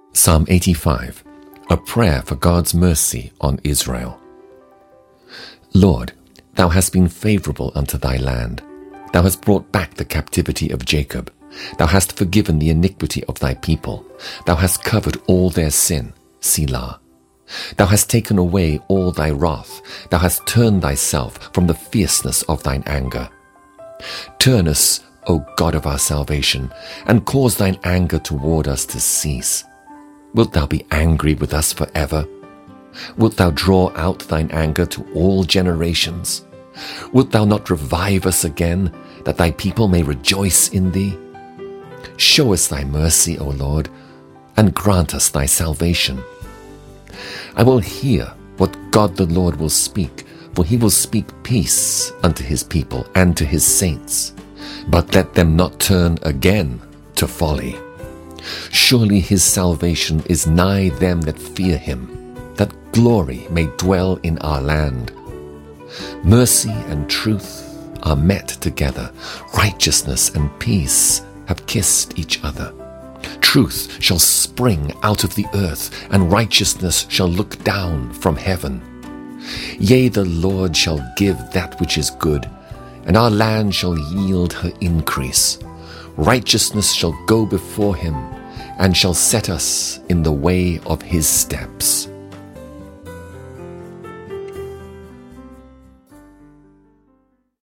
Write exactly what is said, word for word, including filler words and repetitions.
Psalm eighty-five, a prayer for God's mercy on Israel. Lord, thou hast been favorable unto thy land. Thou hast brought back the captivity of Jacob. Thou hast forgiven the iniquity of thy people. Thou hast covered all their sin. Selah. Thou hast taken away all thy wrath. Thou hast turned thyself from the fierceness of thine anger. Turn us, O God of our salvation, and cause thine anger toward us to cease. Wilt thou be angry with us forever? Wilt thou draw out thine anger to all generations? Wilt thou not revive us again, that thy people may rejoice in thee? Show us thy mercy, O Lord, and grant us thy salvation. I will hear what God the Lord will speak, for he will speak peace unto his people and to his saints. But let them not turn again to folly. Surely his salvation is nigh them that fear him, that glory may dwell in our land. Mercy and truth are met together. Righteousness and peace have kissed each other. Truth shall spring out of the earth, and righteousness shall look down from heaven. Yea, the Lord shall give that which is good, and our land shall yield her increase. Righteousness shall go before him, and shall set us in the way of his steps.